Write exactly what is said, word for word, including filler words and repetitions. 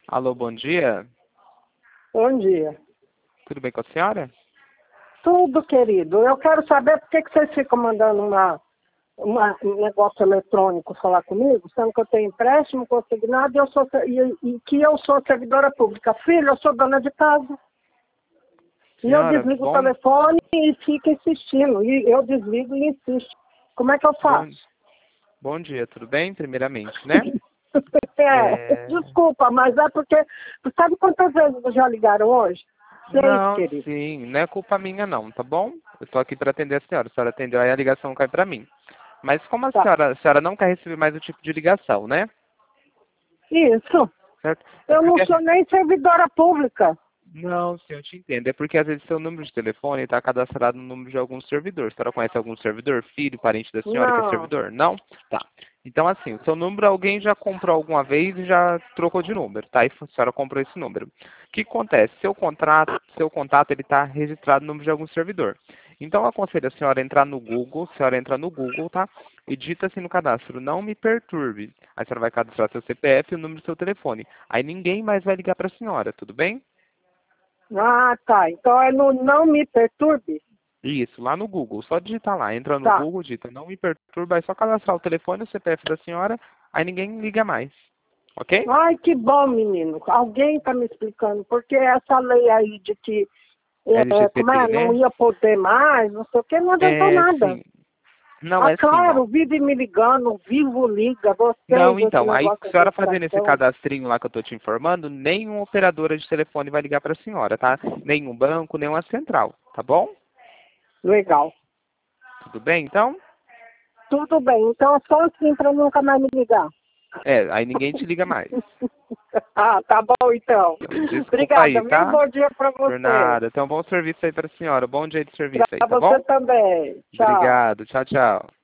Alô, bom dia. Bom dia. Tudo bem com a senhora? Tudo, querido. Eu quero saber por que que vocês ficam mandando uma, uma- um negócio eletrônico falar comigo, sendo que eu tenho empréstimo consignado e, eu sou, e, e que eu sou servidora pública. Filho, eu sou dona de casa. E eu Senhora, desligo o bom, telefone e fica insistindo. E eu desligo e insisto. Como é que eu bom, faço? bom dia, tudo bem? Primeiramente, né? É, É... desculpa, mas é porque... Sabe quantas vezes já ligaram hoje? Seis, Não, querido. sim, não é culpa minha não, tá bom? Eu tô aqui para atender a senhora. A senhora atendeu, aí a ligação cai para mim. Mas como a Tá. senhora, a senhora não quer receber mais o tipo de ligação, né? Isso. Certo? É Eu não porque... sou nem servidora pública. Não, sim, eu te entendo. É porque às vezes seu número de telefone está cadastrado no número de algum servidor. A senhora conhece algum servidor? Filho, parente da senhora que é Não. servidor? Não? Tá. Então, assim, o seu número alguém já comprou alguma vez e já trocou de número, tá? E a senhora comprou esse número. O que acontece? Seu contrato, seu contato, ele está registrado no número de algum servidor. Então, eu aconselho a senhora a entrar no Google, a senhora entra no Google, tá? E digita assim no cadastro, não me perturbe. Aí a senhora vai cadastrar seu C P F e o número do seu telefone. Aí ninguém mais vai ligar para a senhora, tudo bem? Ah, tá. Então é no Não Me Perturbe? Isso, lá no Google. Só digitar lá. Entra no Tá. Google, digita não me perturba, é só cadastrar o telefone e o C P F da senhora, aí ninguém liga mais. Ok? Ai, que bom, menino. Alguém tá me explicando. Porque essa lei aí de que é, como L G P T, é, não né? ia poder mais, não sei o que, não adiantou É, nada. sim. Não, Ah, é assim, ó. claro, vive me ligando, vivo liga, Não, vocês, esse então, aí negócio a de senhora fazendo esse educação. cadastrinho lá que eu tô te informando, nenhuma operadora de telefone vai ligar para a senhora, tá? Nenhum banco, nenhuma central, tá bom? Legal. Tudo bem, então? Tudo bem. Então é só assim pra nunca mais me ligar. É, aí ninguém te liga mais. Ah, tá bom então. Então, desculpa Obrigada, aí, viu? tá? Bom dia pra Por você. nada. Então, bom serviço aí para a senhora. Bom dia de serviço aí, Pra tá você bom? também. Tchau. Obrigado. Tchau, tchau.